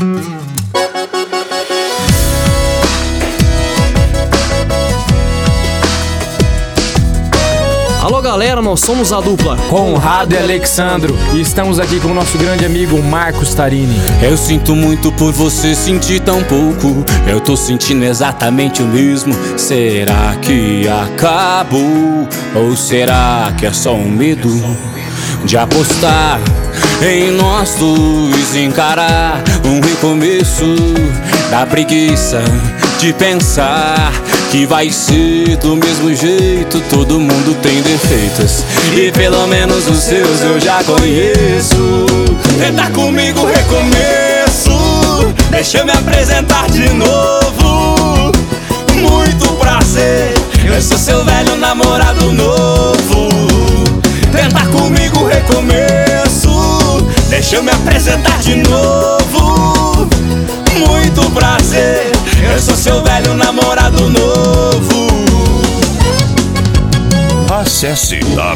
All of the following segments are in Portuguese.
Alô galera, nós somos a dupla Conrado e Alexandro e estamos aqui com o nosso grande amigo Marcos Tarini. Eu sinto muito por você sentir tão pouco. Eu tô sentindo exatamente o mesmo. Será que acabou? Ou será que é só um medo de apostar em nós dois, encarar um recomeço? Da preguiça de pensar que vai ser do mesmo jeito. Todo mundo tem defeitos e pelo menos os seus eu já conheço. Tenta comigo, recomeço. Deixa eu me apresentar de novo. Muito prazer, eu sou seu velho namorado novo. Tenta comigo, recomeço. Deixa eu me apresentar de novo. Muito prazer, eu sou seu velho namorado novo. Acesse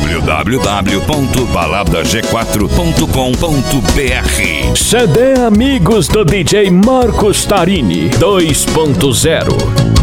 www.baladag4.com.br. CD Amigos do DJ Marcos Tarini 2.0.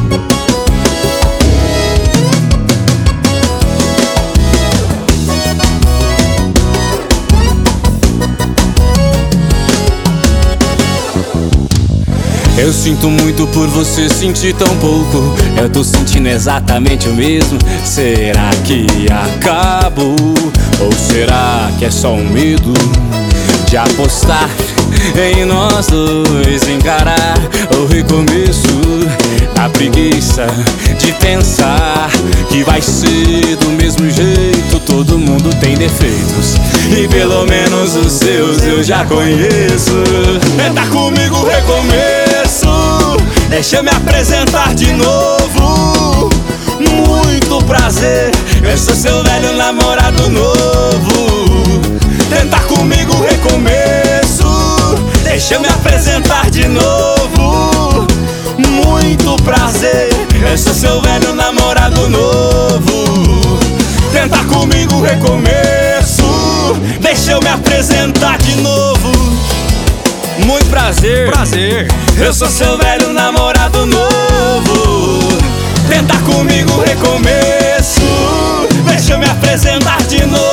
Eu sinto muito por você sentir tão pouco. Eu tô sentindo exatamente o mesmo. Será que acabou? Ou será que é só um medo de apostar em nós dois, encarar o recomeço? A preguiça de pensar que vai ser do mesmo jeito. Todo mundo tem defeitos e pelo menos os seus eu já conheço. Tenta comigo, recomeço. Deixa eu me apresentar de novo. Muito prazer, eu sou seu velho namorado novo. Tenta comigo, recomeço. Deixa eu me apresentar de novo. Muito prazer, eu sou seu velho namorado novo. Tenta comigo, recomeço. Deixa eu me apresentar de novo. Muito prazer, eu sou seu velho namorado novo. Tenta comigo, recomeço. Deixa eu me apresentar de novo.